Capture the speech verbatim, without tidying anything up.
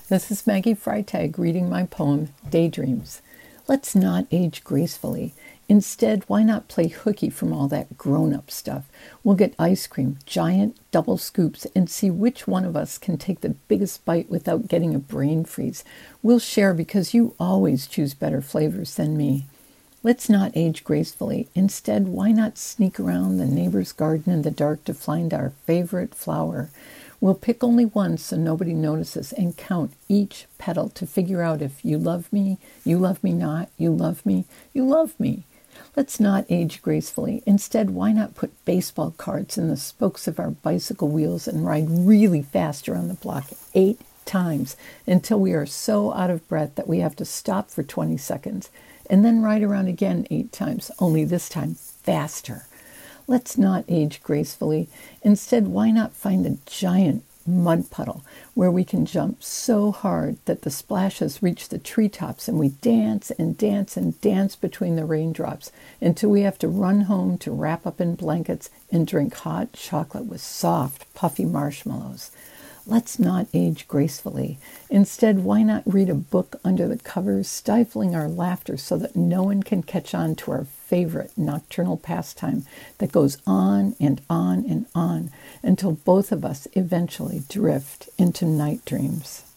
This is Maggie Freitag reading my poem, Daydreams. Let's not age gracefully. Instead, why not play hooky from all that grown-up stuff? We'll get ice cream, giant double scoops, and see which one of us can take the biggest bite without getting a brain freeze. We'll share because you always choose better flavors than me. Let's not age gracefully. Instead, why not sneak around the neighbor's garden in the dark to find our favorite flower? We'll pick only one so nobody notices and count each petal to figure out if you love me, you love me not, you love me, you love me. Let's not age gracefully. Instead, why not put baseball cards in the spokes of our bicycle wheels and ride really fast around the block eight times until we are so out of breath that we have to stop for twenty seconds and then ride around again eight times, only this time faster. Let's not age gracefully. Instead, why not find a giant mud puddle where we can jump so hard that the splashes reach the treetops and we dance and dance and dance between the raindrops until we have to run home to wrap up in blankets and drink hot chocolate with soft, puffy marshmallows. Let's not age gracefully. Instead, why not read a book under the covers, stifling our laughter so that no one can catch on to our favorite nocturnal pastime that goes on and on and on until both of us eventually drift into night dreams.